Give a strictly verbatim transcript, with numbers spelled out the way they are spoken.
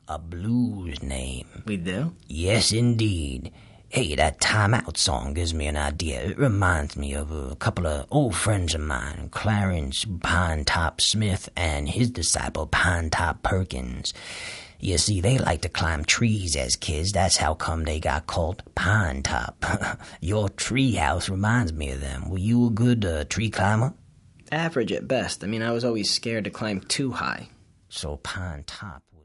a blues name. We do? Yes, indeed. Hey, that Time Out song gives me an idea. It reminds me of a couple of old friends of mine, Clarence Pinetop Smith and his disciple Pinetop Perkins. You see, they like to climb trees as kids. That's how come they got called Pinetop. Your tree house reminds me of them. Were you a good uh, tree climber? Average at best. I mean, I was always scared to climb too high. So Pinetop